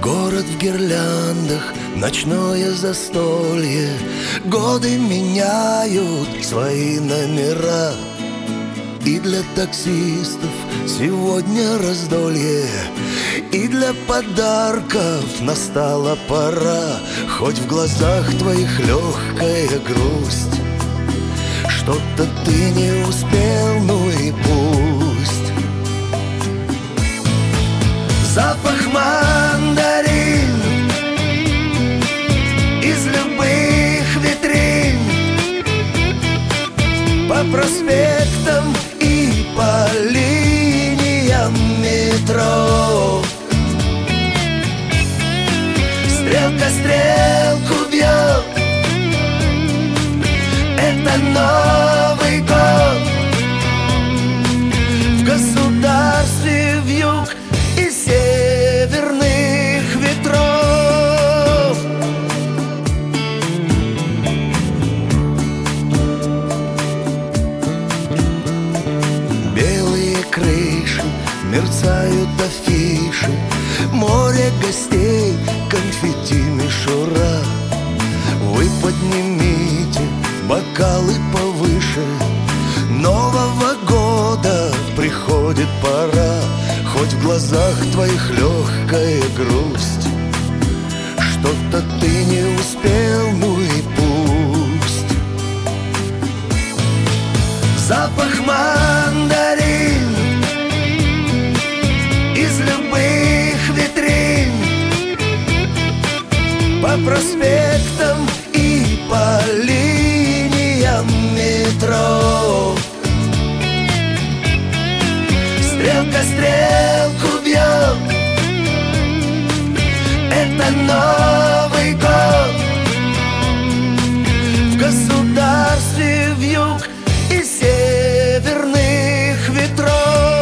Город в гирляндах, ночное застолье. Годы меняют свои номера, и для таксистов сегодня раздолье, и для подарков настала пора. Хоть в глазах твоих легкая грусть, что-то ты не успел, ну и пусть. Запах мандарин из любых витрин, по проспектам и по линиям метро. Стрелка стрелку бьет, это Новый год. В государстве вьюг и северных ветров. Белые крыши, мерцают афиши, море гостей, конфетти мишура. Вы поднимите бокалы повыше, Нового года приходит пора. Хоть в глазах твоих легкая грусть, что-то ты не успел, ну и пусть. Запах мандарин из любых витрин, по проспектам и по линиям метро. Стрелка стрелку бьет, это Новый год. В государстве вьюг и северных ветров.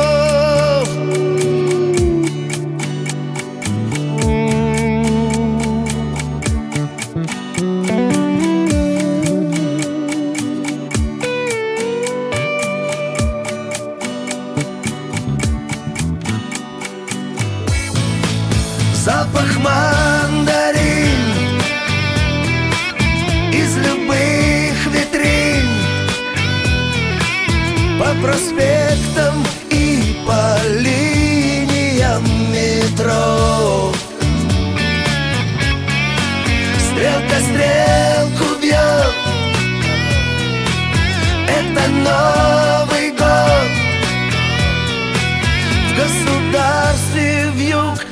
Запах мандарин из любых витрин, по проспектам и по линиям метро. Стрелка стрелку бьет, это Новый год. В государстве вьюг